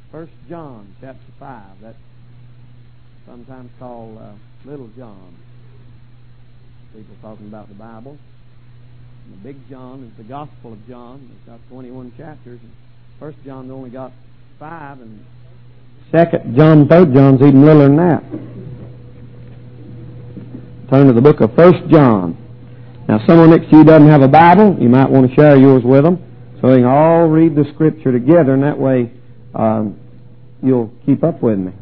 1 John chapter 5. That's sometimes called Little John. People talking about the Bible. And the Big John is the Gospel of John. It's got 21 chapters. 1 John's only got 5, and 2 John, 3 John's even littler than that. Turn to the book of 1 John. Now, someone next to you doesn't have a Bible. You might want to share yours with them, so they can all read the Scripture together, and that way you'll keep up with me.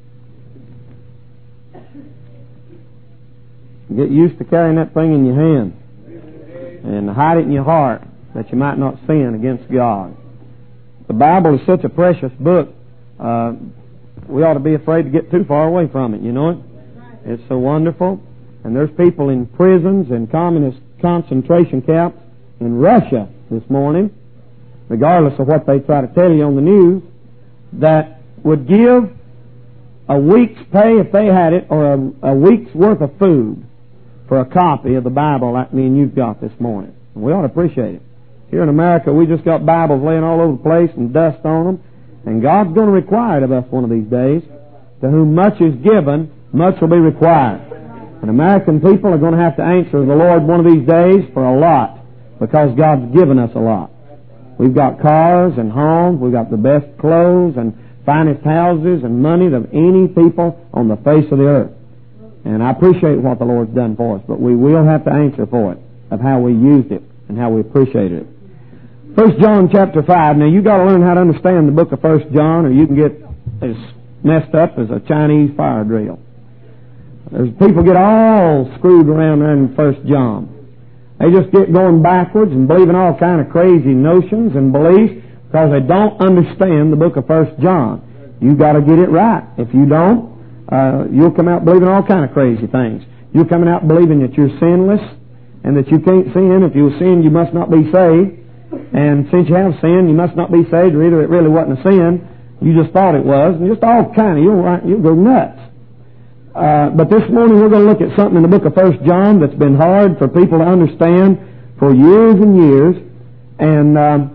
Get used to carrying that thing in your hand and hide it in your heart that you might not sin against God. The Bible is such a precious book. We ought to be afraid to get too far away from it, you know it? It's so wonderful. And there's people in prisons and communist concentration camps in Russia this morning, regardless of what they try to tell you on the news, that would give a week's pay if they had it, or a week's worth of food for a copy of the Bible like me and you've got this morning. And we ought to appreciate it. Here in America, we just got Bibles laying all over the place and dust on them. And God's going to require it of us one of these days. To whom much is given, much will be required. And American people are going to have to answer the Lord one of these days for a lot, because God's given us a lot. We've got cars and homes, we've got the best clothes and finest houses and money of any people on the face of the earth. And I appreciate what the Lord's done for us, but we will have to answer for it, of how we used it and how we appreciated it. 1 John chapter 5. Now, you've got to learn how to understand the book of 1 John, or you can get as messed up as a Chinese fire drill. There's people get all screwed around there in 1 John. They just get going backwards and believing all kind of crazy notions and beliefs because they don't understand the book of 1 John. You've got to get it right. If you don't, you'll come out believing all kind of crazy things. You're coming out believing that you're sinless and that you can't sin. If you sin, you must not be saved. And since you have sinned, you must not be saved, or either it really wasn't a sin, you just thought it was, and just all kind of, you'll go nuts. But this morning we're going to look at something in the book of 1 John that's been hard for people to understand for years and years. And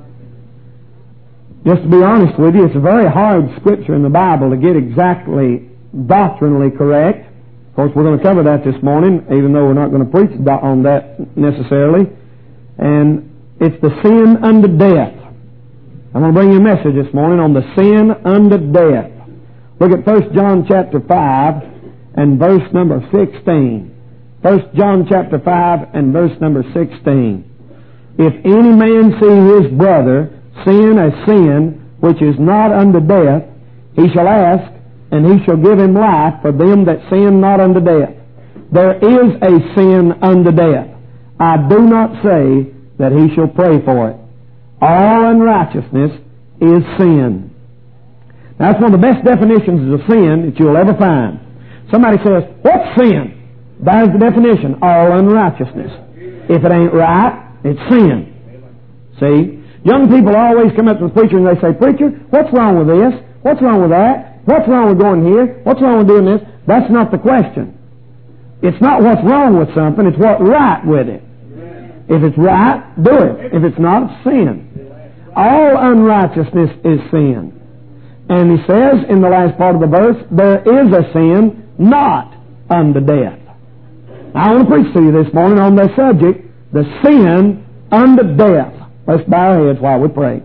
just to be honest with you, it's a very hard scripture in the Bible to get exactly doctrinally correct. Of course, we're going to cover that this morning, even though we're not going to preach on that necessarily. And it's the sin unto death. I'm going to bring you a message this morning on the sin unto death. Look at 1 John chapter 5 and verse number 16. 1 John chapter 5 and verse number 16. If any man see his brother sin a sin which is not unto death, he shall ask, and he shall give him life for them that sin not unto death. There is a sin unto death. I do not say that he shall pray for it. All unrighteousness is sin. Now, that's one of the best definitions of sin that you'll ever find. Somebody says, what's sin? There's the definition, all unrighteousness. If it ain't right, it's sin. See? Young people always come up to the preacher and they say, preacher, what's wrong with this? What's wrong with that? What's wrong with going here? What's wrong with doing this? That's not the question. It's not what's wrong with something, it's what's right with it. If it's right, do it. If it's not, it's sin. All unrighteousness is sin. And he says in the last part of the verse, there is a sin not unto death. Now, I want to preach to you this morning on this subject, the sin unto death. Let's bow our heads while we pray.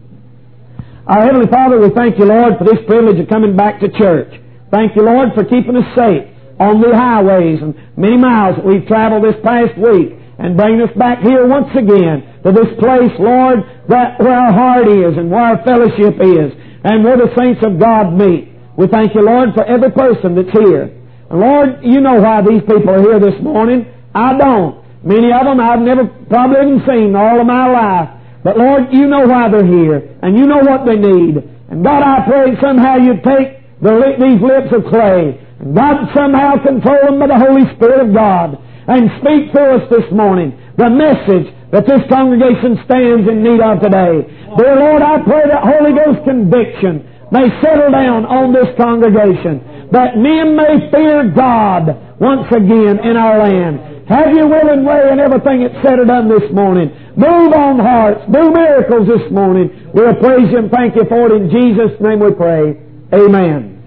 Our Heavenly Father, we thank you, Lord, for this privilege of coming back to church. Thank you, Lord, for keeping us safe on the highways and many miles that we've traveled this past week, and bringing us back here once again to this place, Lord, that where our heart is and where our fellowship is and where the saints of God meet. We thank you, Lord, for every person that's here. And Lord, you know why these people are here this morning. I don't. Many of them I've never probably even seen all of my life. But Lord, you know why they're here, and you know what they need. And God, I pray somehow you'd take these lips of clay, and God somehow control them by the Holy Spirit of God, and speak to us this morning the message that this congregation stands in need of today. Dear Lord, I pray that Holy Ghost conviction may settle down on this congregation, that men may fear God once again in our land. Have your will and way in everything that's said or done this morning. Move on hearts. Do miracles this morning. We'll praise you and thank you for it. In Jesus' name we pray. Amen.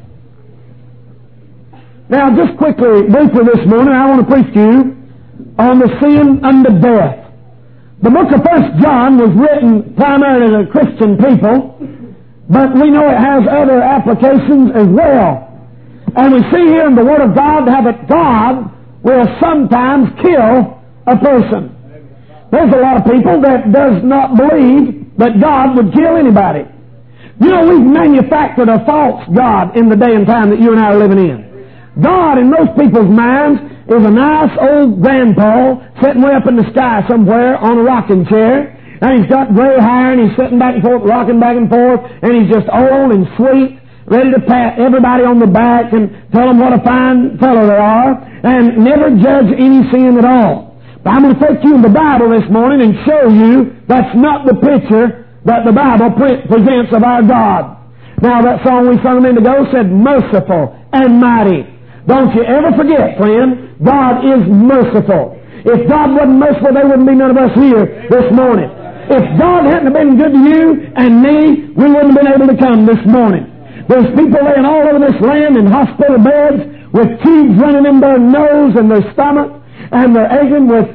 Now, just quickly, briefly this morning, I want to preach to you on the sin unto death. The book of 1 John was written primarily to Christian people, but we know it has other applications as well. And we see here in the Word of God how that God will sometimes kill a person. There's a lot of people that does not believe that God would kill anybody. You know, we've manufactured a false God in the day and time that you and I are living in. God, in most people's minds, is a nice old grandpa sitting way up in the sky somewhere on a rocking chair, and he's got gray hair, and he's sitting back and forth, rocking back and forth, and he's just old and sweet, ready to pat everybody on the back and tell them what a fine fellow they are, and never judge any sin at all. But I'm going to take you in the Bible this morning and show you that's not the picture that the Bible presents of our God. Now, that song we sung a minute ago said, merciful and mighty. Don't you ever forget, friend, God is merciful. If God wasn't merciful, there wouldn't be none of us here this morning. If God hadn't been good to you and me, we wouldn't have been able to come this morning. There's people laying all over this land in hospital beds with tubes running in their nose and their stomach, and they're aching with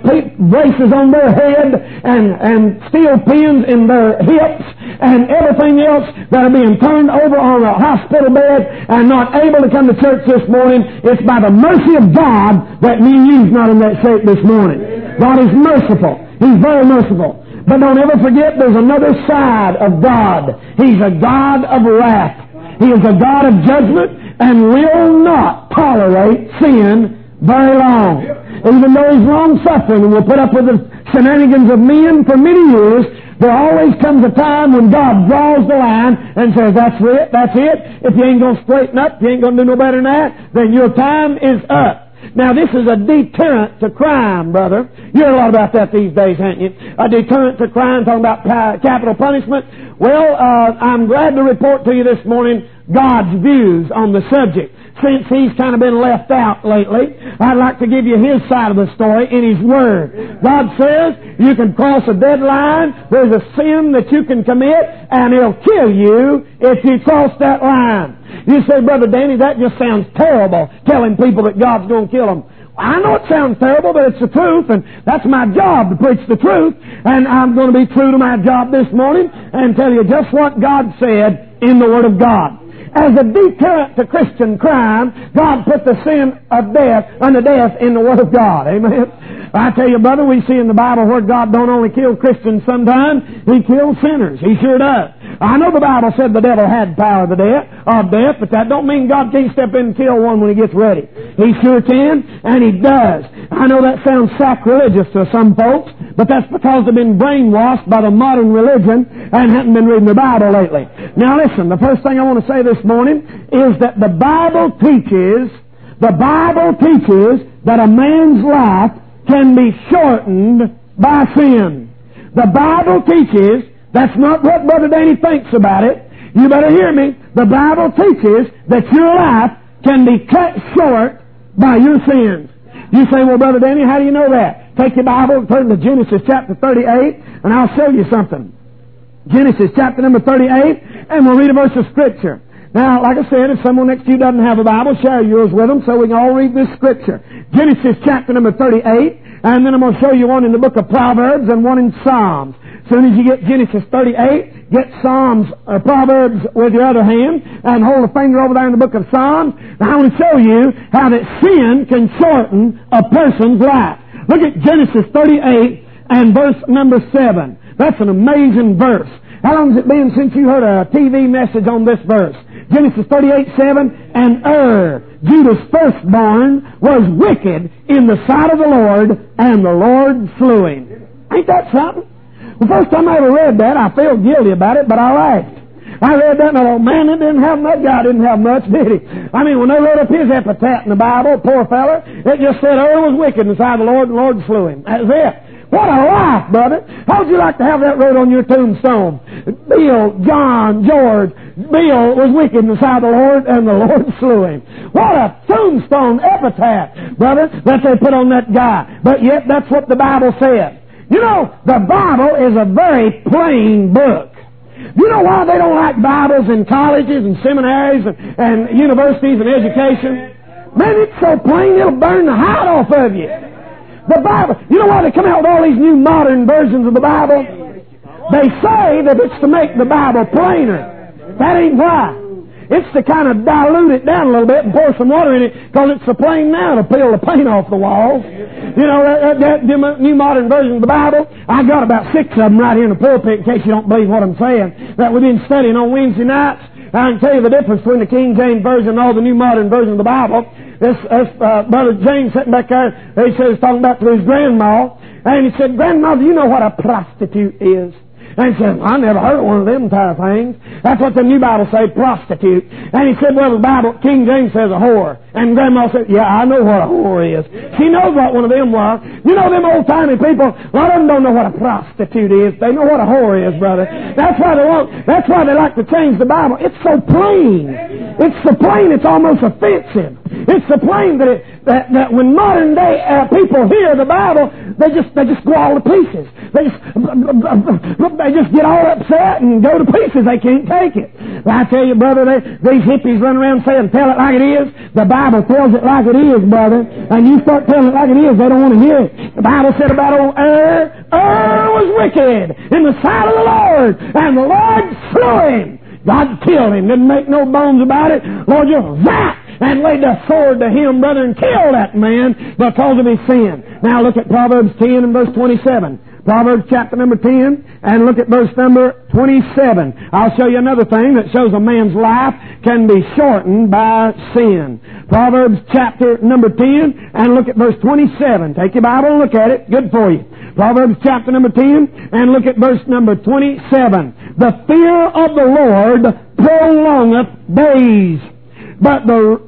braces on their head and steel pins in their hips and everything else that are being turned over on a hospital bed and not able to come to church this morning. It's by the mercy of God that me and you's not in that shape this morning. God is merciful. He's very merciful. But don't ever forget there's another side of God. He's a God of wrath. He is a God of judgment and will not tolerate sin very long. Even though He's long-suffering and will put up with the shenanigans of men for many years, there always comes a time when God draws the line and says, that's it. If you ain't going to straighten up, you ain't going to do no better than that, then your time is up. Now, this is a deterrent to crime, brother. You hear a lot about that these days, haven't you? A deterrent to crime, talking about capital punishment. Well, I'm glad to report to you this morning God's views on the subject. Since He's kind of been left out lately, I'd like to give you His side of the story in His Word. God says you can cross a deadline. There's a sin that you can commit, and it'll kill you if you cross that line. You say, Brother Danny, that just sounds terrible, telling people that God's going to kill them. I know it sounds terrible, but it's the truth, and that's my job to preach the truth, and I'm going to be true to my job this morning and tell you just what God said in the Word of God. As a deterrent to Christian crime, God put the sin of death unto death in the Word of God. Amen. I tell you, brother, we see in the Bible where God don't only kill Christians sometimes, He kills sinners. He sure does. I know the Bible said the devil had power of death, but that don't mean God can't step in and kill one when he gets ready. He sure can, and He does. I know that sounds sacrilegious to some folks, but that's because they've been brainwashed by the modern religion and haven't been reading the Bible lately. Now listen, the first thing I want to say this morning is that the Bible teaches that a man's life can be shortened by sin. The Bible teaches, that's not what Brother Danny thinks about it. You better hear me. The Bible teaches that your life can be cut short by your sins. You say, well, Brother Danny, how do you know that? Take your Bible and turn to Genesis chapter 38, and I'll show you something. Genesis chapter number 38, and we'll read a verse of Scripture. Now, like I said, if someone next to you doesn't have a Bible, share yours with them so we can all read this Scripture. Genesis chapter number 38, and then I'm going to show you one in the book of Proverbs and one in Psalms. As soon as you get Genesis 38, get Proverbs with your other hand, and hold a finger over there in the book of Psalms. Now, I want to show you how that sin can shorten a person's life. Look at Genesis 38 and verse number 7. That's an amazing verse. How long has it been since you heard a TV message on this verse? Genesis 38:7, and Judah's firstborn, was wicked in the sight of the Lord, and the Lord slew him. Ain't that something? The first time I ever read that, I felt guilty about it, but I laughed. I read that and I thought, man, that guy didn't have much, did he? I mean, when they wrote up his epitaph in the Bible, poor fella, it just said, was wicked in the sight of the Lord, and the Lord slew him. That was it. What a life, brother. How would you like to have that wrote on your tombstone? Bill, John, George. Bill was wicked in the sight of the Lord, and the Lord slew him. What a tombstone epitaph, brother, that they put on that guy. But yet that's what the Bible said. You know, the Bible is a very plain book. You know why they don't like Bibles in colleges and seminaries and universities and education? Man, it's so plain it'll burn the hide off of you. The Bible, you know why they come out with all these new modern versions of the Bible? They say that it's to make the Bible plainer. That ain't why. It's to kind of dilute it down a little bit and pour some water in it, because it's so plain now to peel the paint off the walls. You know, that new modern version of the Bible, I got about 6 of them right here in the pulpit, in case you don't believe what I'm saying, that we've been studying on Wednesday nights. I can tell you the difference between the King James Version and all the new modern version of the Bible. This Brother James sitting back there, he says, talking about to his grandma, and he said, "Grandma, do you know what a prostitute is?" And he said, "I never heard of one of them type of things." That's what the New Bible say, prostitute. And he said, "Well, the Bible, King James says a whore." And Grandma said, "Yeah, I know what a whore is." She knows what one of them was. You know, them old-timey people, a lot of them don't know what a prostitute is. They know what a whore is, brother. That's why they like to change the Bible. It's so plain. It's so plain it's almost offensive. It's so plain that when modern day people hear the Bible, they just go all to pieces. They just get all upset and go to pieces. They can't take it. But I tell you, brother, these hippies run around saying, "Tell it like it is." The Bible tells it like it is, brother. And you start telling it like it is, they don't want to hear it. The Bible said about old Ur was wicked in the sight of the Lord, and the Lord slew him. God killed him. Didn't make no bones about it. Lord just zap and laid the sword to him, brother, and killed that man because of his sin. Now look at Proverbs 10 and verse 27. Proverbs chapter number 10, and look at verse number 27. I'll show you another thing that shows a man's life can be shortened by sin. Proverbs chapter number 10, and look at verse 27. Take your Bible and look at it. Good for you. Proverbs chapter number 10, and look at verse number 27. "The fear of the Lord prolongeth days, but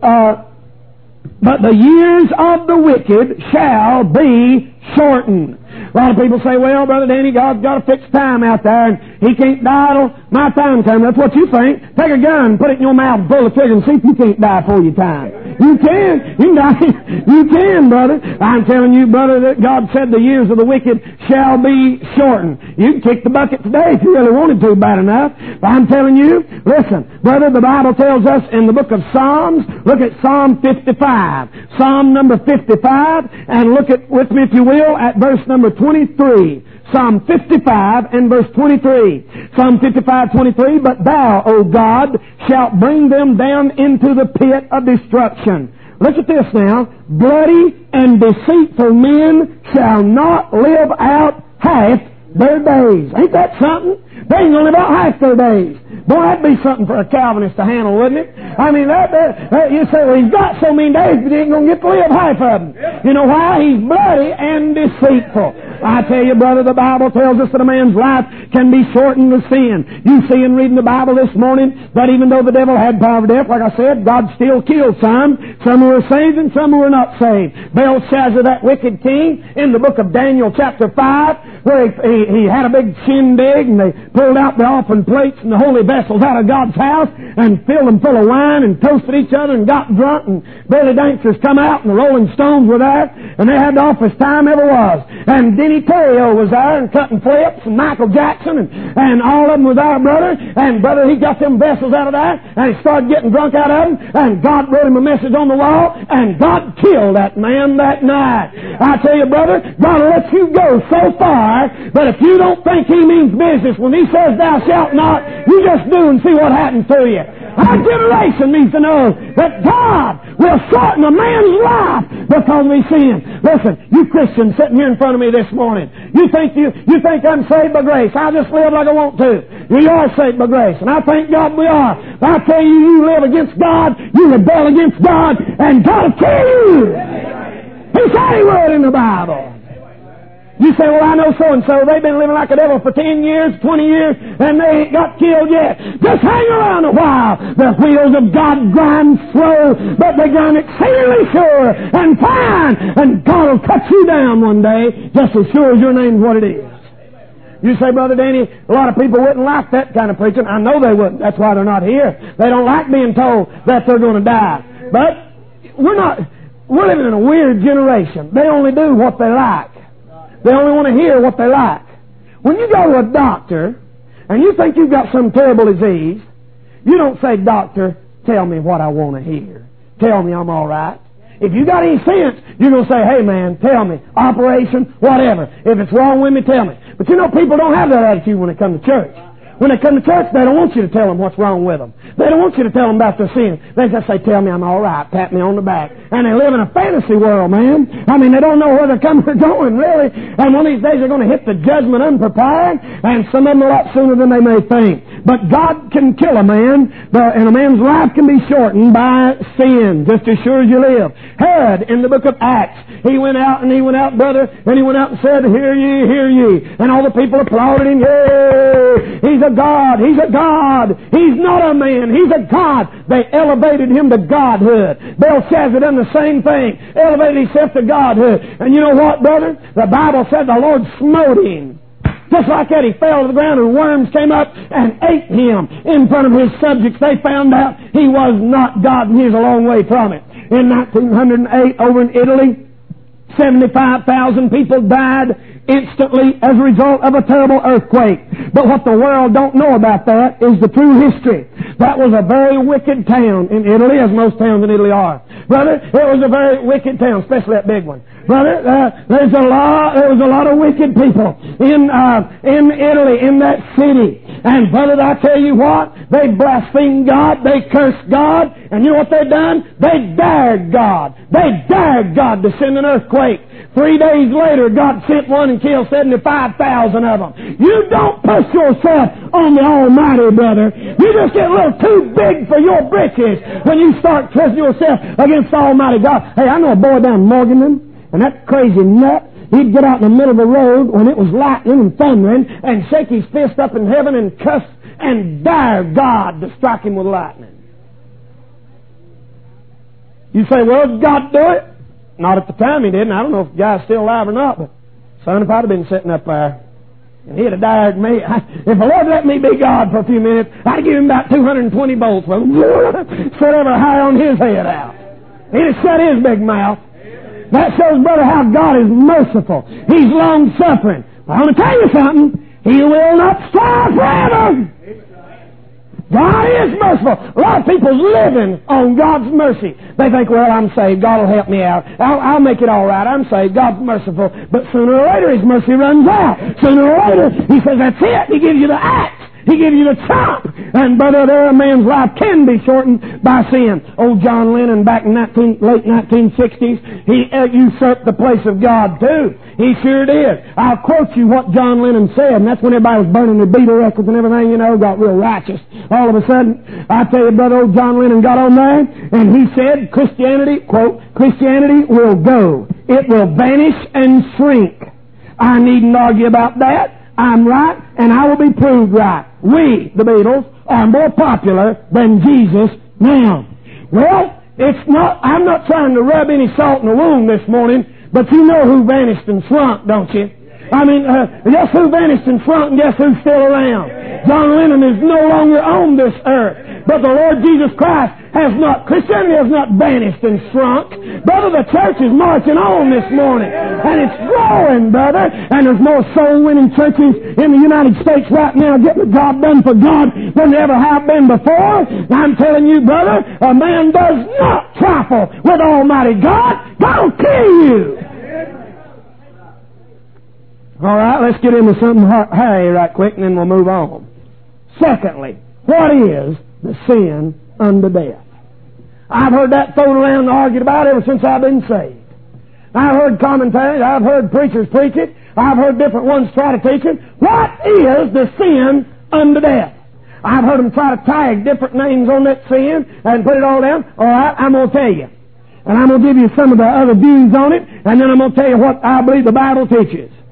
the years of the wicked shall be shortened." A lot of people say, "Well, Brother Danny, God's got a fixed time out there, and He can't die till my time comes." That's what you think. Take a gun, put it in your mouth, and pull the trigger, and see if you can't die before your time. You can. You can die. You can, brother. I'm telling you, brother, that God said the years of the wicked shall be shortened. You can kick the bucket today if you really wanted to bad enough. But I'm telling you, listen, brother, the Bible tells us in the book of Psalms, look at Psalm 55. Psalm number 55, and look at with me, if you will, at verse number 23. Psalm 55 and verse 23. Psalm 55:23, "But thou, O God, shalt bring them down into the pit of destruction." Look at this now. "Bloody and deceitful men shall not live out half their days." Ain't that something? They ain't going to live out half their days. Boy, that'd be something for a Calvinist to handle, wouldn't it? I mean, you say, "Well, he's got so many days, but he ain't going to get to live half of them." You know why? He's bloody and deceitful. I tell you, brother, the Bible tells us that a man's life can be shortened with sin. You see in reading the Bible this morning that even though the devil had power of death, like I said, God still killed some. Some who were saved and some who were not saved. Belshazzar, that wicked king, in the book of Daniel chapter 5, where he had a big shindig, and they pulled out the offering plates and the holy vessels out of God's house and filled them full of wine and toasted each other and got drunk, and belly dancers come out and the Rolling Stones were there, and they had the awfulest time ever was. And Denny Terrio was there and cutting flips, and Michael Jackson and all of them were there, brother. And brother, he got them vessels out of there, and he started getting drunk out of them, and God wrote him a message on the wall, and God killed that man that night. I tell you, brother, God will let you go so far, but if you don't think He means business when He says "thou shalt not," you just do and see what happens to you. Our generation needs to know that God will shorten a man's life because of his sin. Listen, you Christians sitting here in front of me this morning, you think I'm saved by grace. I just live like I want to. You are saved by grace, and I thank God we are. But I tell you, you live against God, you rebel against God, and God will kill you. He said He would in the Bible. You say, well, I know so-and-so. They've been living like a devil for 10 years, 20 years, and they ain't got killed yet. Just hang around a while. The wheels of God grind slow, but they grind exceedingly sure and fine. And God will cut you down one day, just as sure as your name's what it is. You say, Brother Danny, a lot of people wouldn't like that kind of preaching. I know they wouldn't. That's why they're not here. They don't like being told that they're going to die. But we're living in a weird generation. They only do what they like. They only want to hear what they like. When you go to a doctor and you think you've got some terrible disease, you don't say, doctor, tell me what I want to hear. Tell me I'm all right. If you got any sense, you're going to say, hey man, tell me, operation, whatever. If it's wrong with me, tell me. But you know, people don't have that attitude when they come to church. When they come to church, they don't want you to tell them what's wrong with them. They don't want you to tell them about their sin. They just say, tell me I'm all right, pat me on the back. And they live in a fantasy world, man. I mean, they don't know where they're coming or going, really. And one of these days they're going to hit the judgment unprepared, and some of them a lot sooner than they may think. But God can kill a man, and a man's life can be shortened by sin, just as sure as you live. Herod, in the book of Acts, he went out, brother, and he went out and said, hear ye, hear ye. And all the people applauded him, yay! He's a God, he's a God. He's not a man, he's a God. They elevated him to godhood. Belshazzar done the same thing, elevated himself to godhood. And you know what, brother? The Bible said the Lord smote him. Just like that, he fell to the ground and worms came up and ate him in front of his subjects. They found out he was not God, and he was a long way from it. In 1908, over in Italy, 75,000 people died instantly as a result of a terrible earthquake. But what the world don't know about that is the true history. That was a very wicked town in Italy, as most towns in Italy are. Brother, it was a very wicked town, especially that big one. Brother, there was a lot of wicked people in Italy, in that city. And brother, I tell you what, they blasphemed God, they cursed God, and you know what they done? They dared God. They dared God to send an earthquake. 3 days later, God sent one and killed 75,000 of them. You don't push yourself on the Almighty, brother. You just get a little too big for your britches when you start trusting yourself against Almighty God. Hey, I know a boy down in Morganton, and that crazy nut, he'd get out in the middle of the road when it was lightning and thundering and shake his fist up in heaven and cuss and dare God to strike him with lightning. You say, well, did God do it? Not at the time he didn't. I don't know if the guy's still alive or not, but son, if I'd have been sitting up there and he'd have dared me, if the Lord let me be God for a few minutes, I'd give him about 220 bolts with him. Set every hair on his head out. He'd have shut his big mouth. That shows, brother, how God is merciful. He's long-suffering. But I want to tell you something. He will not strive forever. God is merciful. A lot of people's living on God's mercy. They think, well, I'm saved. God will help me out. I'll make it all right. I'm saved. God's merciful. But sooner or later, His mercy runs out. Sooner or later, He says, that's it. He gives you the axe. He gives you the chop. And brother, there a man's life can be shortened by sin. Old John Lennon back in late 1960s, he usurped the place of God too. He sure did. I'll quote you what John Lennon said, and that's when everybody was burning the Beatle records and everything, you know, got real righteous. All of a sudden, I tell you, brother, old John Lennon got on there, and he said, Christianity, quote, Christianity will go. It will vanish and shrink. I needn't argue about that. I'm right, and I will be proved right. We, the Beatles, are more popular than Jesus now. Well, I'm not trying to rub any salt in the wound this morning, but you know who vanished and shrunk, don't you? I mean, guess who vanished and shrunk, and guess who's still around? John Lennon is no longer on this earth, but the Lord Jesus Christ Christianity has not vanished and shrunk. Brother, the church is marching on this morning, and it's growing, brother, and there's more soul-winning churches in the United States right now getting the job done for God than there ever have been before. I'm telling you, brother, a man does not trifle with Almighty God. God will kill you. All right, let's get into something hairy right quick, and then we'll move on. Secondly, what is the sin unto death? I've heard that thrown around and argued about ever since I've been saved. I've heard commentaries, I've heard preachers preach it, I've heard different ones try to teach it. What is the sin unto death? I've heard them try to tag different names on that sin and put it all down. All right, I'm going to tell you. And I'm going to give you some of the other views on it, and then I'm going to tell you what I believe the Bible teaches.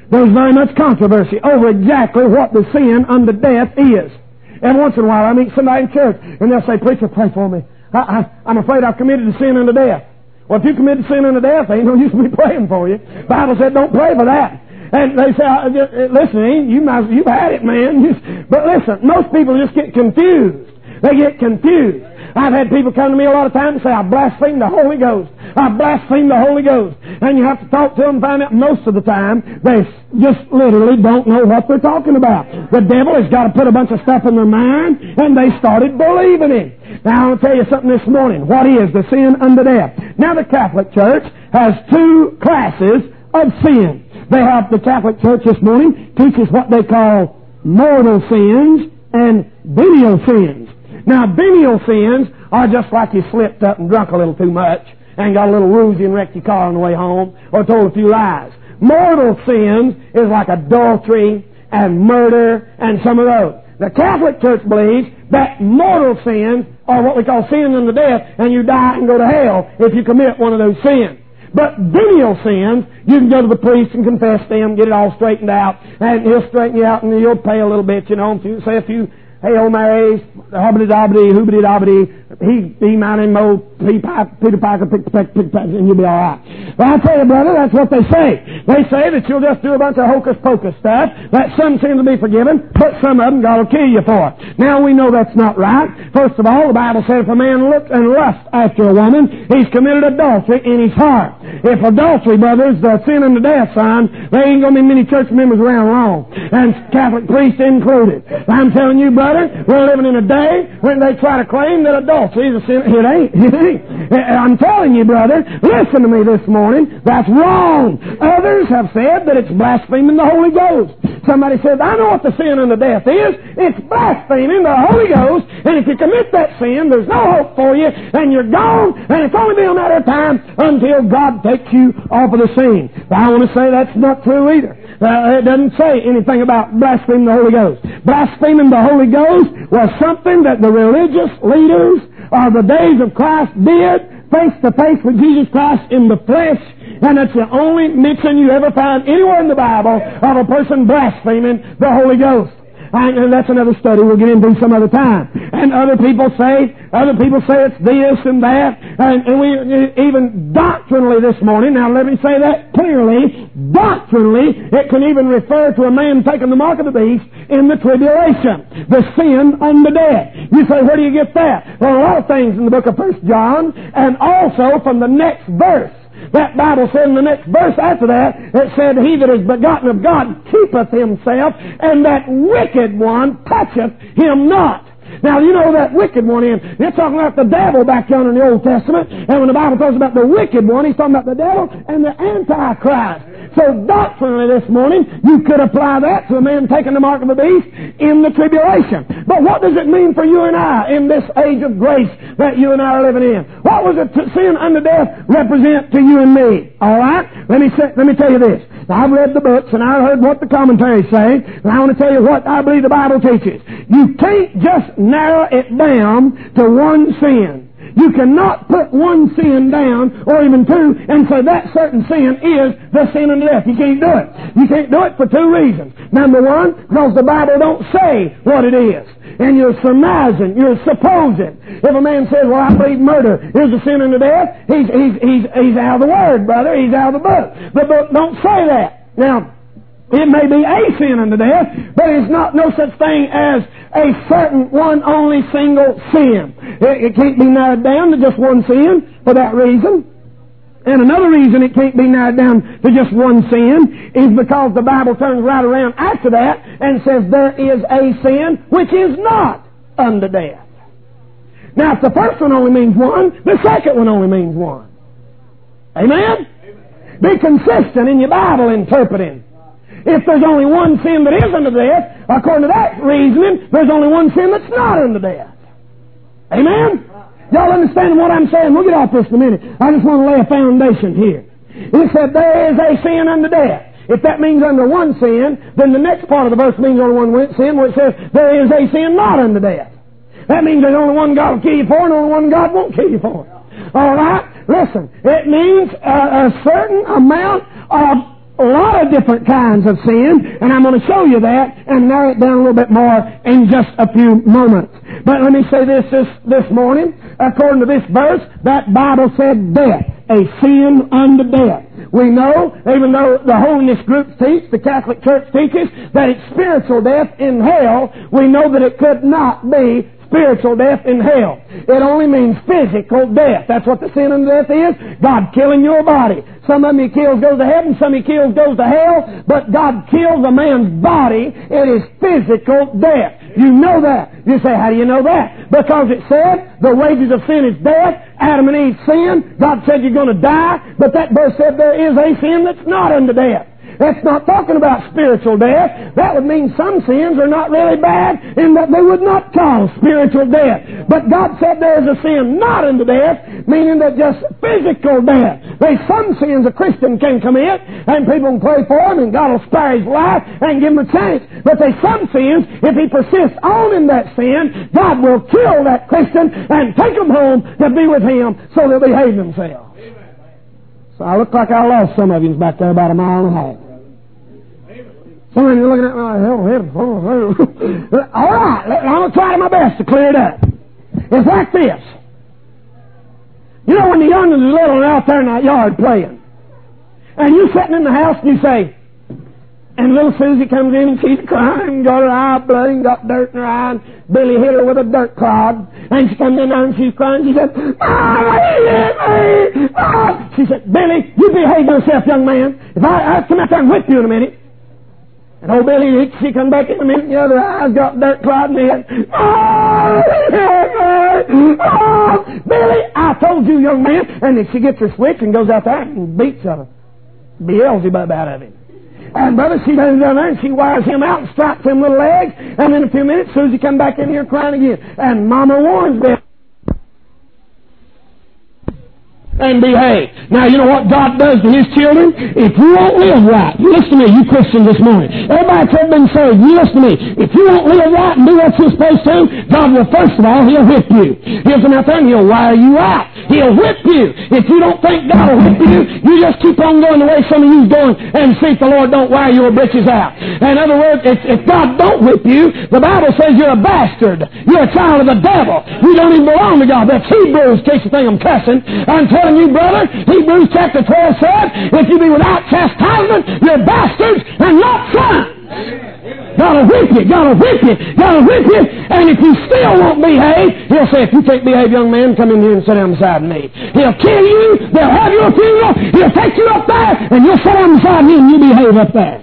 there's very much controversy over exactly what the sin unto death is. Every once in a while I meet somebody in church and they'll say, "Preacher, pray for me. I'm afraid I've committed a sin unto death." Well, if you committed sin unto death, there ain't no use in me praying for you. The Bible said don't pray for that. And they say, "Listen, you've had it, man." But listen, most people just get confused. They get confused. I've had people come to me a lot of times and say, "I blaspheme the Holy Ghost. I blaspheme the Holy Ghost." And you have to talk to them and find out most of the time they just literally don't know what they're talking about. The devil has got to put a bunch of stuff in their mind, and they started believing it. Now, I want to tell you something this morning. What is the sin unto death? Now, the Catholic Church has two classes of sin. They have, the Catholic Church this morning teaches what they call mortal sins and venial sins. Now, venial sins are just like you slipped up and drunk a little too much and got a little woozy and wrecked your car on the way home or told a few lies. Mortal sins is like adultery and murder and some of those. The Catholic Church believes that mortal sins are what we call sin unto death, and you die and go to hell if you commit one of those sins. But venial sins, you can go to the priest and confess them, get it all straightened out, and he'll straighten you out, and you'll pay a little bit, say a few Hail Marys, hobbity-dobbity, hoobity-dobbity, he, mountain, mo, Peter Piper, pick, and you'll be all right. Well, I tell you, brother, that's what they say. They say that you'll just do a bunch of hocus-pocus stuff, that some seem to be forgiven, but some of them God will kill you for it. Now, we know that's not right. First of all, the Bible said if a man looks and lusts after a woman, he's committed adultery in his heart. If adultery, brothers, the sin unto death, son, there ain't going to be many church members around long, and Catholic priests included. I'm telling you, brother, we're living in a day when they try to claim that adultery is a sin. It ain't. I'm telling you, brother, listen to me this morning. That's wrong. Others have said that it's blaspheming the Holy Ghost. Somebody said, "I know what the sin unto death is. It's blaspheming the Holy Ghost, and if you commit that sin, there's no hope for you, and you're gone, and it's only been a matter of time until God takes you off of the scene." But I want to say that's not true either. It doesn't say anything about blaspheming the Holy Ghost. Blaspheming the Holy Ghost was something that the religious leaders of the days of Christ did face to face with Jesus Christ in the flesh, and that's the only mention you ever find anywhere in the Bible of a person blaspheming the Holy Ghost. And that's another study we'll get into some other time. And other people say it's this and that, and we even doctrinally this morning, now let me say that clearly, doctrinally, it can even refer to a man taking the mark of the beast in the tribulation, the sin unto death. You say, where do you get that? Well, a lot of things in the book of 1 John, and also from the next verse. That Bible said in the next verse after that, it said, "He that is begotten of God keepeth himself, and that wicked one toucheth him not." Now, you know that wicked one in. They're talking about the devil back yonder in the Old Testament, and when the Bible talks about the wicked one, he's talking about the devil and the Antichrist. So doctrinally this morning, you could apply that to a man taking the mark of the beast in the tribulation. But what does it mean for you and I in this age of grace that you and I are living in? What was it sin unto death represent to you and me? All right? Let me tell you this. Now, I've read the books and I've heard what the commentaries say, and I want to tell you what I believe the Bible teaches. You can't just narrow it down to one sin. You cannot put one sin down, or even two, and say that certain sin is the sin unto death. You can't do it. You can't do it for two reasons. Number one, because the Bible don't say what it is. And you're surmising, you're supposing. If a man says, "Well, I believe murder is a sin unto death," he's out of the Word, brother. He's out of the book. The book don't say that. Now, it may be a sin unto death, but it's not no such thing as a certain one only single sin. It can't be narrowed down to just one sin for that reason. And another reason it can't be narrowed down to just one sin is because the Bible turns right around after that and says there is a sin which is not unto death. Now, if the first one only means one, the second one only means one. Amen? Be consistent in your Bible interpreting. If there's only one sin that is unto death, according to that reasoning, there's only one sin that's not unto death. Amen? Y'all understand what I'm saying? We'll get off this in a minute. I just want to lay a foundation here. It said there is a sin unto death. If that means under one sin, then the next part of the verse means only one sin, where it says there is a sin not unto death. That means there's only one God will kill you for, and only one God won't kill you for. All right? Listen, it means a certain amount of a lot of different kinds of sin, and I'm going to show you that and narrow it down a little bit more in just a few moments. But let me say this morning. According to this verse, that Bible said death, a sin unto death. We know, even though the holiness groups teach, the Catholic Church teaches, that it's spiritual death in hell, we know that it could not be spiritual death in hell. It only means physical death. That's what the sin unto death is. God killing your body. Some of them He kills goes to heaven, some He kills goes to hell, but God kills a man's body. It is physical death. You know that. You say, how do you know that? Because it said, the wages of sin is death. Adam and Eve sinned. God said you're going to die, but that verse said there is a sin that's not unto death. That's not talking about spiritual death. That would mean some sins are not really bad in that they would not cause spiritual death. But God said there is a sin not unto death, meaning that just physical death. There's some sins a Christian can commit, and people can pray for him, and God will spare his life and give him a chance. But there's some sins, if he persists on in that sin, God will kill that Christian and take them home to be with him so they'll behave themselves. So I look like I lost some of you back there about a mile and a half. Some of you are looking at me like, all right, I'm going to try my best to clear it up. It's like this. You know when the youngins are little and out there in that yard playing, and you sitting in the house and you say, and little Susie comes in and she's crying, got her eye bloody and got dirt in her eye, and Billy hit her with a dirt clod, and she comes in there and she's crying. She said, Mom, you hit me! Mom! She said, Billy, you behave yourself, young man. If I come out there and whip you in a minute. And old Billy, she come back in a minute, and the other eye's got dirt clod in the head. Oh, Billy, I told you, young man. And then she gets her switch and goes out there and beats a Beelzebub out of him. And brother, she goes down there and she wires him out and stripes him little legs. And in a few minutes, Susie come back in here crying again. And Mama warns them. And behave. Now, you know what God does to His children? If you won't live right, you listen to me, you Christians this morning. Everybody that's ever been saved, you listen to me. If you won't live right and do what you're supposed to, God will, first of all, He'll whip you. He'll come out there and He'll wire you out. He'll whip you. If you don't think God will whip you, you just keep on going the way some of you's going and see if the Lord don't wire your britches out. In other words, if God don't whip you, the Bible says you're a bastard. You're a child of the devil. You don't even belong to God. That's Hebrews, in case you think I'm cussing. I'm telling you, brother, Hebrews chapter 12 said, if you be without chastisement, you're bastards and not sons. God'll whip you, God'll whip you, God'll whip you, and if you still won't behave, He'll say, if you can't behave, young man, come in here and sit down beside me. He'll kill you, they'll have your funeral, He'll take you up there, and you'll sit down beside me and you behave up there.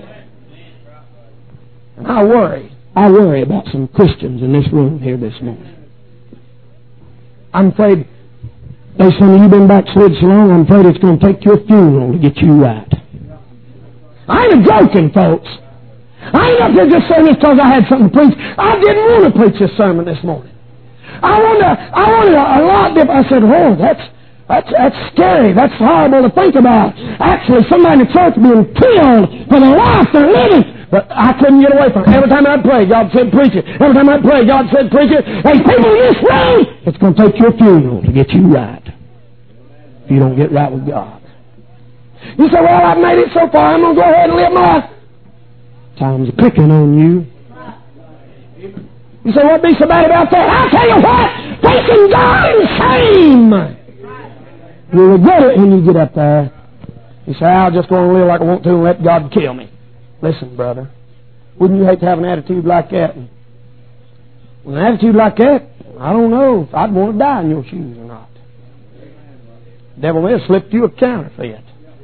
And I worry about some Christians in this room here this morning. I'm afraid there's some of you been backslid so long, I'm afraid it's going to take your funeral to get you right. I ain't joking, folks. I ain't up here just saying this because I had something to preach. I didn't want to preach this sermon this morning. I wanted a lot different. I said, oh, that's scary. That's horrible to think about. Actually, somebody in the church being killed for the life they're living. But I couldn't get away from it. Every time I'd pray, God said, preach it. Every time I'd pray, God said, preach it. There's people in this room, it's going to take your funeral to get you right. If you don't get right with God. You say, well, I've made it so far, I'm going to go ahead and live my life. Time's picking on you. You say, what be so bad about that? I'll tell you what, facing God in shame. You'll regret it when you get up there. You say, I'll just go and live like I want to and let God kill me. Listen, brother, wouldn't you hate to have an attitude like that? With an attitude like that, I don't know if I'd want to die in your shoes or not. The devil may have slipped you a counterfeit.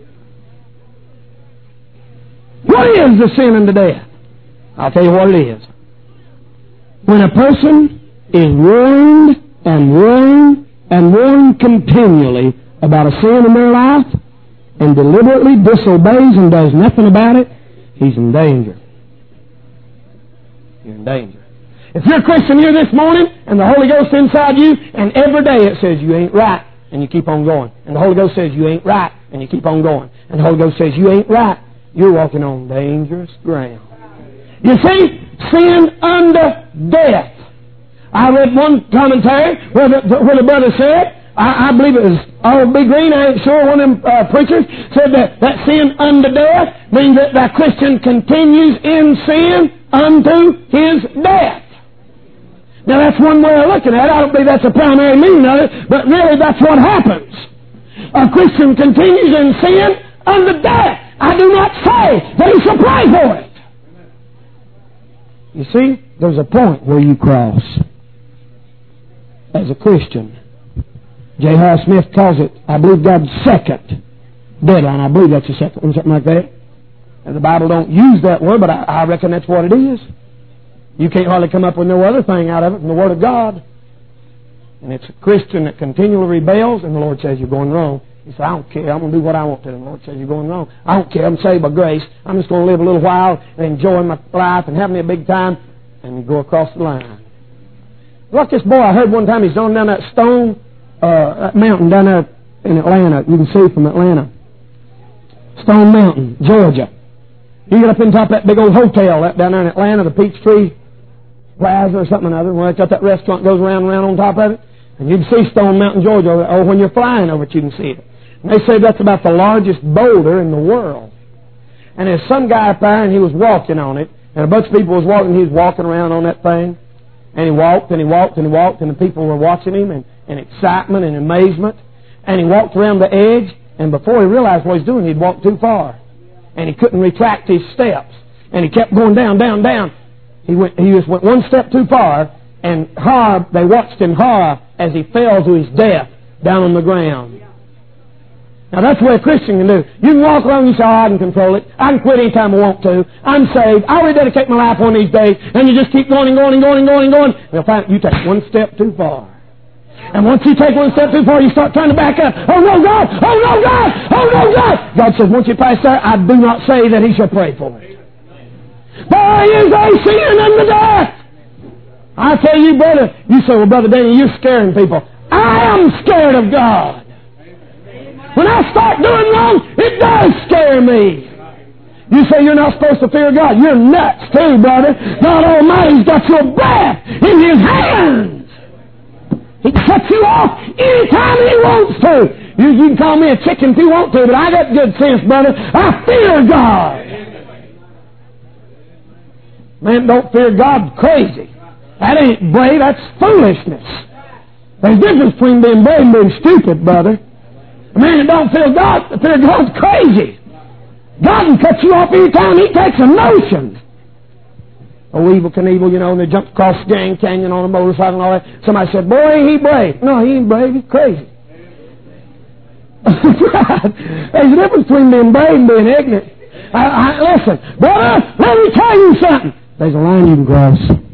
What is the sin unto death? I'll tell you what it is. When a person is warned and warned and warned continually about a sin in their life and deliberately disobeys and does nothing about it, he's in danger. You're in danger. If you're a Christian here this morning and the Holy Ghost inside you, and every day it says you ain't right, and you keep on going, and the Holy Ghost says you ain't right, and you keep on going, and the Holy Ghost says you ain't right, you're walking on dangerous ground. You see, sin unto death. I read one commentary where the brother said, I believe it was Oh, Big Green, I ain't sure. One of them preachers said that sin unto death means that that Christian continues in sin unto his death. Now, that's one way of looking at it. I don't believe that's the primary meaning of it, but really that's what happens. A Christian continues in sin unto death. I do not say that he shall pray for it. You see, there's a point where you cross as a Christian. J. Hall Smith calls it, I believe, God's second deadline. I believe that's the second one, something like that. And the Bible don't use that word, but I reckon that's what it is. You can't hardly come up with no other thing out of it from the Word of God. And it's a Christian that continually rebels, and the Lord says, you're going wrong. He said, I don't care. I'm going to do what I want to. And the Lord says, you're going wrong. I don't care. I'm saved by grace. I'm just going to live a little while and enjoy my life and have me a big time. And you go across the line. Look, this boy I heard one time, he's on down that that mountain down there in Atlanta. You can see from Atlanta. Stone Mountain, Georgia. You get up in top of that big old hotel down there in Atlanta, the Peachtree Plaza or something or other, where it's got that restaurant goes around and around on top of it. And you can see Stone Mountain, Georgia, or when you're flying over it, you can see it. And they say that's about the largest boulder in the world. And there's some guy up there, and he was walking on it, and a bunch of people was walking, he was walking around on that thing. And he walked, and he walked, and he walked, and the people were watching him, and excitement and amazement. And he walked around the edge, and before he realized what he was doing, he'd walked too far. And he couldn't retract his steps. And he kept going down, down, down. He just went one step too far, and they watched in horror as he fell to his death down on the ground. Now that's what a Christian can do. You can walk along and say, I can control it. I can quit any time I want to. I'm saved. I'll rededicate my life one of these days. And you just keep going and going and going and going and going. And you'll find you take one step too far. And once you take one step too far, you start trying to back up. Oh no, God! Oh no, God! Oh no, God! God says, once you pass there, I do not say that he shall pray for it. There is a sin unto death. I tell you, brother, you say, well, Brother Danny, you're scaring people. I am scared of God. When I start doing wrong, it does scare me. You say you're not supposed to fear God. You're nuts too, brother. God Almighty's got your breath in His hands. He can cut you off anytime He wants to. You can call me a chicken if you want to, but I got good sense, brother. I fear God. Man, don't fear God crazy. That ain't brave, that's foolishness. There's a difference between being brave and being stupid, brother. A man that don't fear God's crazy. God can cut you off any time He takes a notion. Oh, Evel Knievel, and they jumped across the Grand Canyon on a motorcycle and all that. Somebody said, boy, ain't he brave. No, he ain't brave, he's crazy. There's a difference between being brave and being ignorant. Listen, brother, let me tell you something. There's a line you can cross.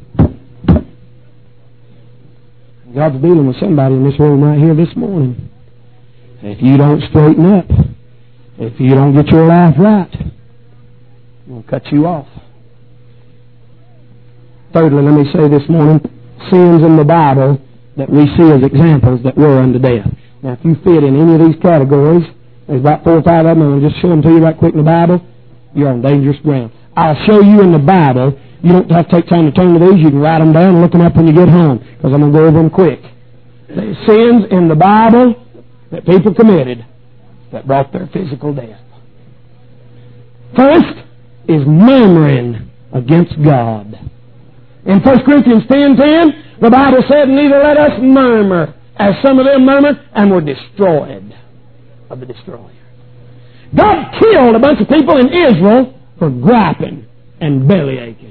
God's dealing with somebody in this room right here this morning. If you don't straighten up, if you don't get your life right, He'll cut you off. Thirdly, let me say this morning, sins in the Bible that we see as examples that were unto death. Now, if you fit in any of these categories, there's about 4 or 5 of them, and I'll just show them to you right quick in the Bible, you're on dangerous ground. I'll show you in the Bible. You don't have to take time to turn to these. You can write them down and look them up when you get home, because I'm going to go over them quick. There's sins in the Bible that people committed that brought their physical death. First is murmuring against God. In 1 Corinthians 10:10, the Bible said, neither let us murmur, as some of them murmured, and were destroyed of the destroyer. God killed a bunch of people in Israel for griping and belly aching.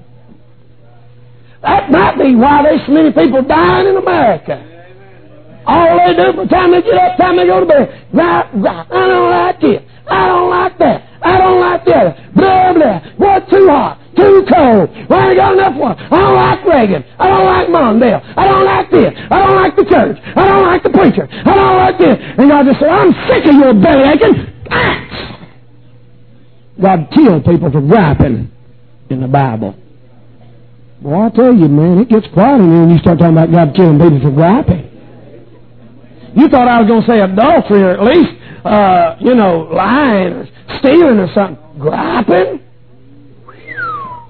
That might be why there's so many people dying in America. All they do from the time they get up, time they go to bed, gripe. I don't like this. I don't like that. I don't like the other. Blah, blah. What's too hot? Too cold. Well, I ain't got enough water. I don't like Reagan. I don't like Mondale. I don't like this. I don't like the church. I don't like the preacher. I don't like this. And God just said, I'm sick of your belly aching. Axe! God killed people for griping in the Bible. Well, I tell you, man, it gets quiet in there when you start talking about God killing people for griping. You thought I was going to say adultery, or at least, lying or stealing or something. Griping?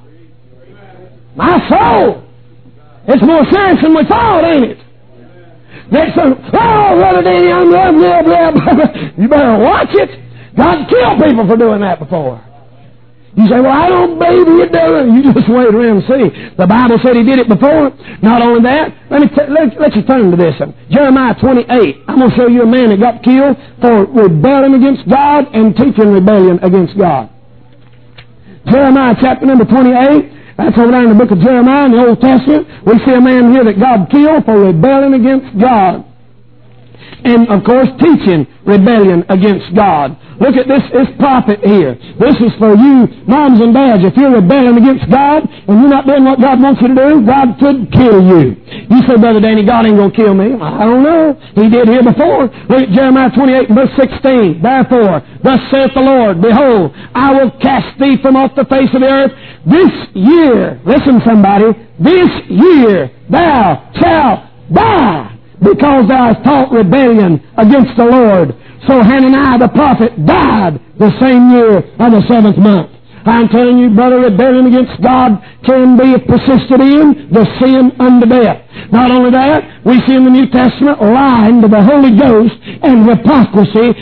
My soul! It's more serious than we thought, ain't it? Next time, oh, Brother Danny, I'm blah, blah, blah, blah. You better watch it. God killed people for doing that before. You say, well, I don't believe He did it. You just wait around and see. The Bible said He did it before. Not only that, let you turn to this one. Jeremiah 28. I'm going to show you a man that got killed for rebelling against God and teaching rebellion against God. Jeremiah chapter number 28. That's over there in the book of Jeremiah in the Old Testament. We see a man here that God killed for rebelling against God. And, of course, teaching rebellion against God. Look at this prophet here. This is for you moms and dads. If you're rebelling against God and you're not doing what God wants you to do, God could kill you. You say, Brother Danny, God ain't going to kill me. I don't know. He did here before. Look at Jeremiah 28 and verse 16. Therefore, thus saith the Lord, Behold, I will cast thee from off the face of the earth this year. Listen, somebody. This year thou shalt die, because thou hast taught rebellion against the Lord. So Hananiah the prophet died the same year of the 7th month. I'm telling you, brother, rebellion against God can be persisted in, the sin unto death. Not only that, we see in the New Testament lying to the Holy Ghost and hypocrisy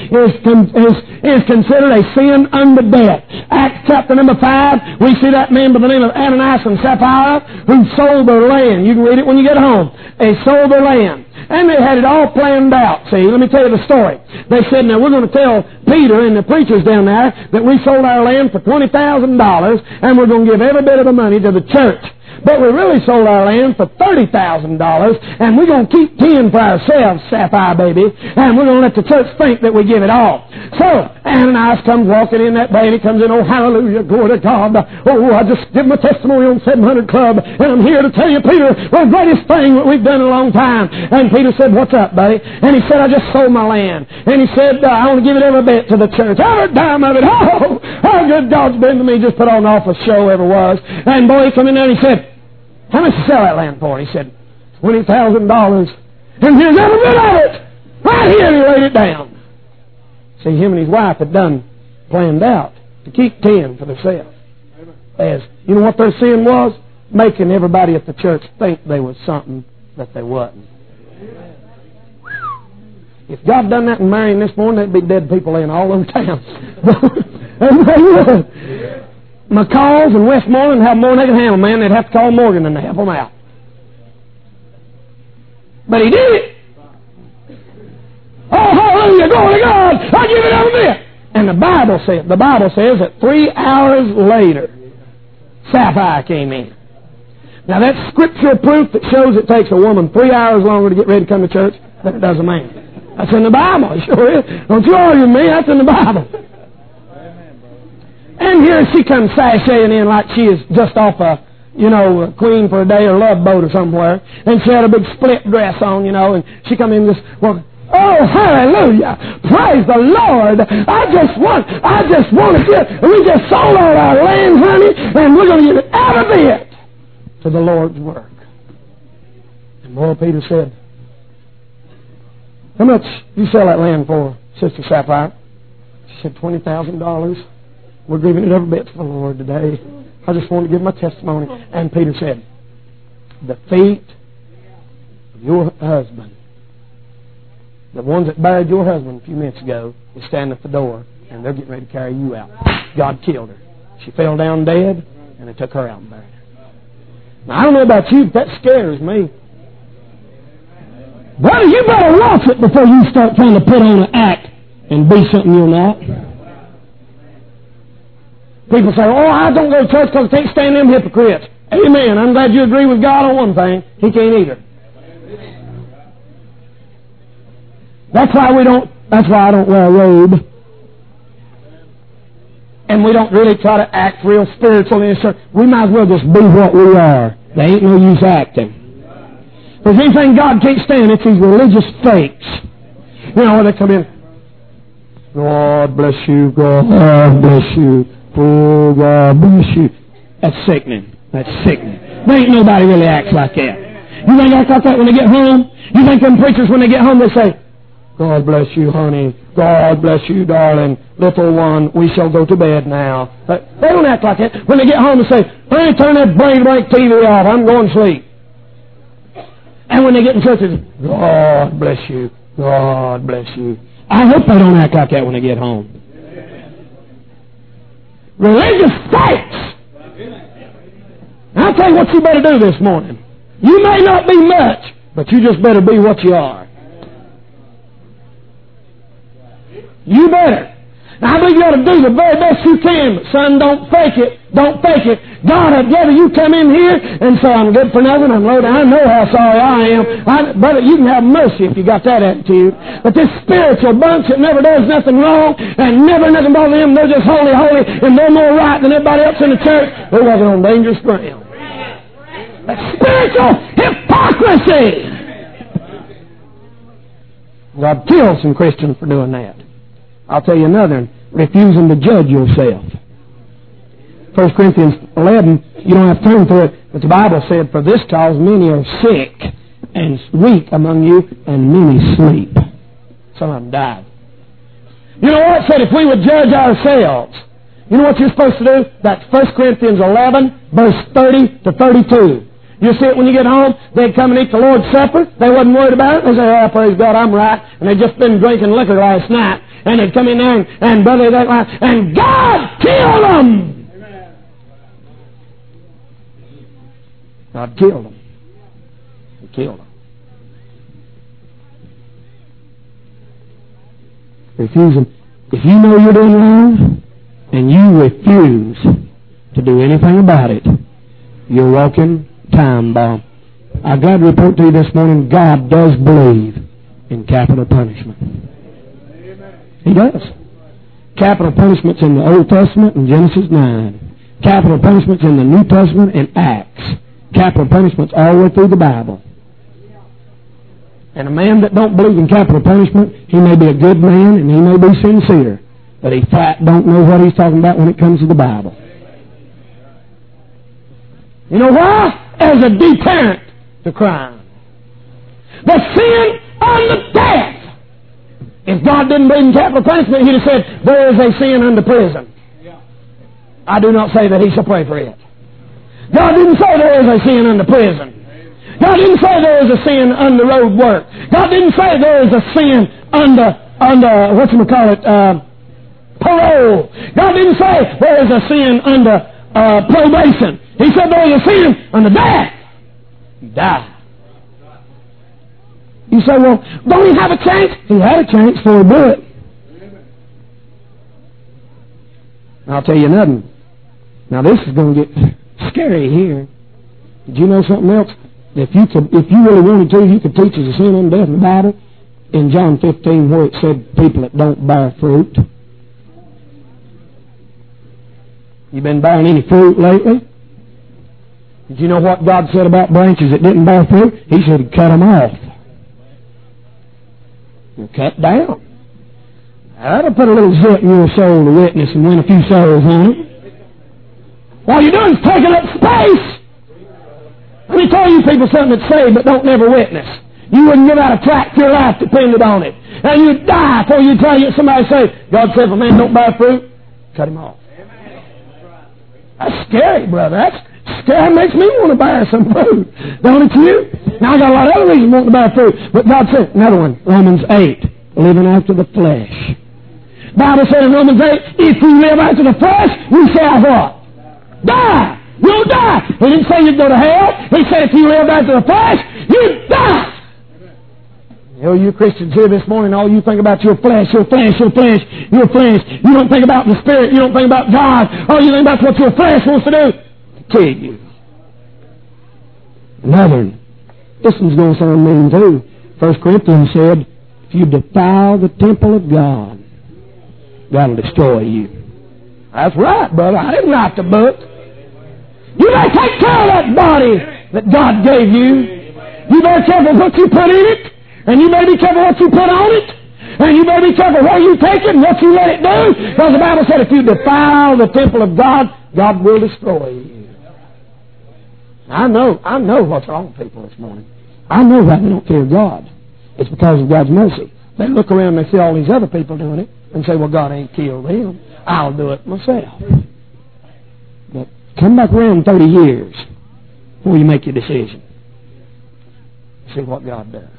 is considered a sin unto death. Acts chapter number 5, we see that man by the name of Ananias and Sapphira who sold their land. You can read it when you get home. They sold their land. And they had it all planned out. See, let me tell you the story. They said, now we're going to tell Peter and the preachers down there that we sold our land for $20,000 and we're going to give every bit of the money to the church. But we really sold our land for $30,000, and we're going to keep 10 for ourselves, Sapphire baby, and we're going to let the church think that we give it all. So, Ananias comes walking in that day, and he comes in, oh, hallelujah, glory to God. Oh, I just give my testimony on 700 Club, and I'm here to tell you, Peter, the greatest thing that we've done in a long time. And Peter said, what's up, buddy? And he said, I just sold my land. And he said, I want to give it every bit to the church, every dime of it. Oh, how good God's been to me, just put on an awful show ever was. And boy, he come in there and he said, how much you sell that land for? And he said, $20,000. And here's every bit of it. Right here, and he laid it down. See, him and his wife had planned out to keep 10 for themselves. As you know what their sin was? Making everybody at the church think they was something that they wasn't. If God done that in Marion this morning, there'd be dead people in all over town. And they would. McCall's and Westmoreland have more than they can handle, man. They'd have to call Morgan and help them out. But he did it. Oh, hallelujah, glory to God. I give it every bit. And the Bible says that 3 hours later, Sapphire came in. Now that's scriptural proof that shows it takes a woman 3 hours longer to get ready to come to church than it does a man. That's in the Bible. It sure is. Don't you argue with me. That's in the Bible. And here she comes sashaying in like she is just off a Queen for a Day or Love Boat or somewhere. And she had a big split dress on, and she come in just, well, oh, hallelujah. Praise the Lord. I just want to get, we just sold all our land, honey, and we're going to give it every bit to the Lord's work. And boy, Peter said, how much you sell that land for, Sister Sapphire? She said, $20,000. We're giving it every bit to the Lord today. I just want to give my testimony. And Peter said, the feet of your husband, the ones that buried your husband a few minutes ago, is standing at the door, and they're getting ready to carry you out. God killed her. She fell down dead, and they took her out and buried her. Now, I don't know about you, but that scares me. Brother, you better watch it before you start trying to put on an act and be something you're not. People say, oh, I don't go to church because I can't stand them hypocrites. Amen. I'm glad you agree with God on one thing. He can't either. That's why I don't wear a robe. And we don't really try to act real spiritual in this church. We might as well just be what we are. There ain't no use acting. If there's anything God can't stand, it's these religious fakes. You know, when they come in, God bless you, God bless you. Oh, God bless you. That's sickening. That's sickening. There ain't nobody really acts like that. You think they act like that when they get home? You think them preachers, when they get home, they say, God bless you, honey. God bless you, darling. Little one, we shall go to bed now. They don't act like that. When they get home, they say, honey, turn that blank TV off. I'm going to sleep. And when they get in church, it's, God bless you. God bless you. I hope they don't act like that when they get home. Religious fakes. I'll tell you what you better do this morning. You may not be much, but you just better be what you are. You better. Now, I believe you ought to do the very best you can, but son, don't fake it. Don't fake it. God, I'd rather you come in here and say, I'm good for nothing, I'm low down, I know how sorry I am. Brother, you can have mercy if you got that attitude. But this spiritual bunch that never does nothing wrong and never nothing bothers them, they're just holy, holy, and they're more right than everybody else in the church, they're walking on dangerous ground. That's spiritual hypocrisy. God kills some Christians for doing that. I'll tell you another, refusing to judge yourself. 1 Corinthians 11, you don't have to turn to it, but the Bible said, for this cause many are sick and weak among you, and many sleep. Some of them died. You know what? It said if we would judge ourselves, you know what you're supposed to do? That's 1 Corinthians 11, verse 30 to 32. You see it when you get home, they'd come and eat the Lord's Supper. They wasn't worried about it. They say, oh, praise God, I'm right. And they'd just been drinking liquor last night. And they'd come in there and brother, and God killed them. God killed them. He killed them. Refusing. If you know you're doing wrong and you refuse to do anything about it, you're walking time bomb. I'm glad to report to you this morning, God does believe in capital punishment. He does. Capital punishment's in the Old Testament in Genesis 9. Capital punishment's in the New Testament in Acts. Capital punishment's all the way through the Bible. And a man that don't believe in capital punishment, he may be a good man and he may be sincere, but he flat don't know what he's talking about when it comes to the Bible. You know why? As a deterrent to crime. The sin unto death. If God didn't believe in capital punishment, he'd have said, there is a sin unto prison. I do not say that he shall pray for it. God didn't say there is a sin unto prison. God didn't say there is a sin unto road work. God didn't say there is a sin unto parole. God didn't say there is a sin unto probation. He said there is a sin unto death. You die. You say, well, don't he have a chance? He had a chance for a bullet. I'll tell you nothing. Now this is going to get scary here. Did you know something else? If you really wanted to, you could teach us a sin unto death in the Bible. In John 15, where it said people that don't bear fruit. You been bearing any fruit lately? Did you know what God said about branches that didn't bear fruit? He said he'd cut them off. You're cut down. That'll put a little zip in your soul to witness and win a few souls on it. All you're doing is taking up space. Let me tell you people something that's saved but don't never witness. You wouldn't give out a tract for your life depended on it. And you'd die before you tell you somebody say, God said if a man don't bear fruit, cut him off. That's scary, brother. That's scary. That makes me want to bear some fruit. Don't it you? Now I got a lot of other reasons wanting to bear fruit. But God said, another one, Romans 8, living after the flesh. Bible said in Romans 8, if we live after the flesh, we shall what? Die. You'll die. He didn't say you'd go to hell. He said if you live after the flesh, you die. You know, you Christians here this morning, all you think about your flesh, your flesh, your flesh, your flesh. You don't think about the Spirit. You don't think about God. All you think about what your flesh wants to do. To kill you. Another, this one's going to sound mean too. 1 Corinthians said, if you defile the temple of God, God will destroy you. That's right, brother. I didn't write the book. You better take care of that body that God gave you. You better be careful what you put in it. And you better be careful what you put on it. And you better be careful where you take it and what you let it do. Because the Bible said if you defile the temple of God, God will destroy you. I know what's wrong with people this morning. I know why they don't fear God. It's because of God's mercy. They look around and they see all these other people doing it and say, well, God ain't killed them. I'll do it myself. But come back around 30 years before you make your decision. See what God does.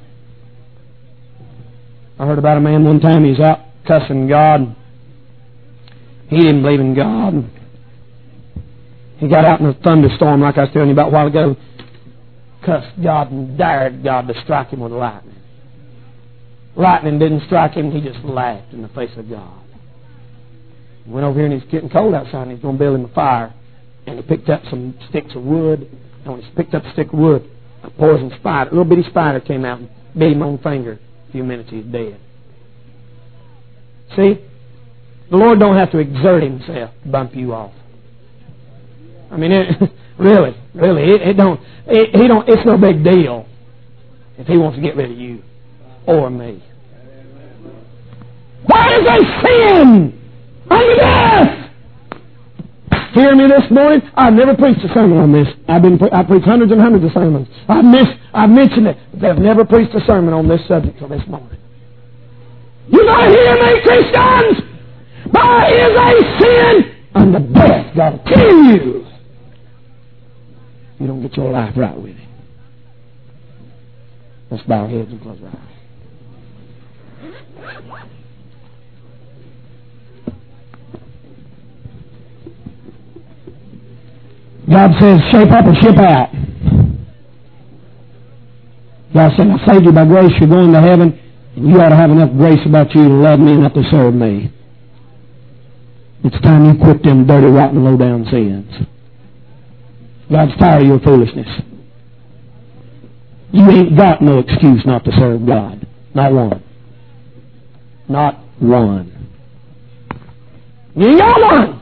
I heard about a man one time, he was out cussing God. He didn't believe in God. He got out in a thunderstorm like I was telling you about a while ago, cussed God and dared God to strike him with lightning. Lightning didn't strike him, he just laughed in the face of God. He went over here and he's getting cold outside and he's going to build him a fire. And he picked up some sticks of wood. And when he picked up a stick of wood, a poison spider, a little bitty spider came out and bit him on the finger. A few minutes he's dead. See? The Lord don't have to exert himself to bump you off. I mean, really, it's no big deal if he wants to get rid of you or me. Why is a sin unto death? Hear me this morning. I've never preached a sermon on this. I preached hundreds and hundreds of sermons. I've mentioned it, but I've never preached a sermon on this subject till this morning. You gotta hear me, Christians! Why is a sin unto death? Gotta kill you. You don't get your life right with Him. Let's bow our heads and close our eyes. God says, shape up or ship out. God said, I saved you by grace, you're going to heaven, and you ought to have enough grace about you to love me enough to serve me. It's time you quit them dirty, rotten, low-down sins. God's tired of your foolishness. You ain't got no excuse not to serve God. Not one. Not one. You ain't got one.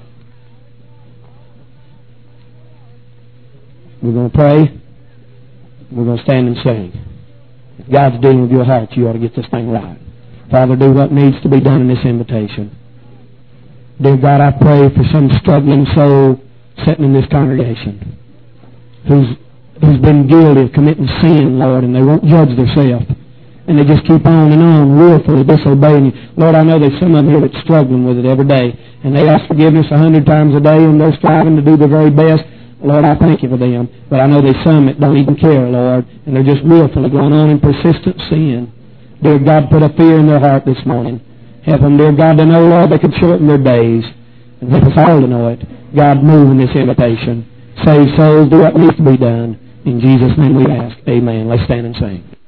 We're going to pray. We're going to stand and sing. If God's dealing with your heart, you ought to get this thing right. Father, do what needs to be done in this invitation. Dear God, I pray for some struggling soul sitting in this congregation who's been guilty of committing sin, Lord, and they won't judge themselves. And they just keep on and on, willfully disobeying you. Lord, I know there's some of them here that's struggling with it every day. And they ask forgiveness 100 times a day, and they're striving to do their very best. Lord, I thank you for them. But I know there's some that don't even care, Lord, and they're just willfully going on in persistent sin. Dear God, put a fear in their heart this morning. Help them, dear God, to know, Lord, they could shorten their days. And help us all to know it. God, move in this invitation. Save souls, do what needs to be done. In Jesus' name we ask. Amen. Let's stand and sing.